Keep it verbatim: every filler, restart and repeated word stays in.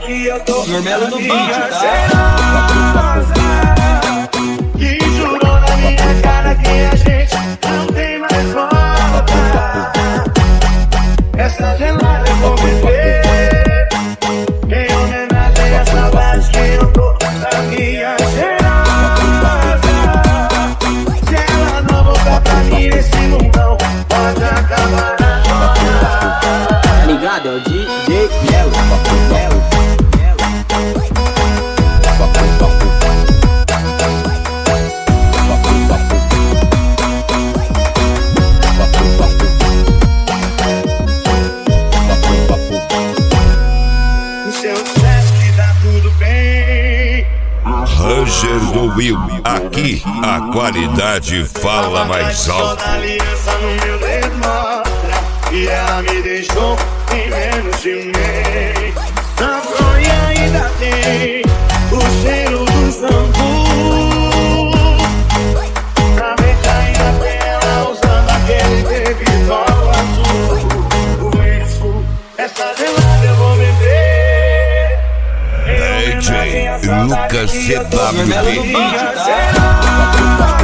que eu tô Normelo do minha beat, tá? cheirosa, que jurou na minha cara que a gente não tem mais volta. Essa gelada eu vou beber em homenagem à saudade que eu tô da minha cheirosa. Se ela não voltar pra mim nesse mundão, pode acabar agora. Tá ligado? É o D J Melo, Melo. Se eu dissesse que tá tudo bem, Ranger do Will, aqui a qualidade fala mais alto. toda aliança no meu dedo mostra que ela me deixou em menos de um mês. Na fronha ainda tem o cheiro do shampoo, na mente ainda tem ela usando aquele baby doll azul. Por isso, essa gelada eu vou beber em D J homenagem à saudade Lucas que eu tô C W da B. minha cheirosa.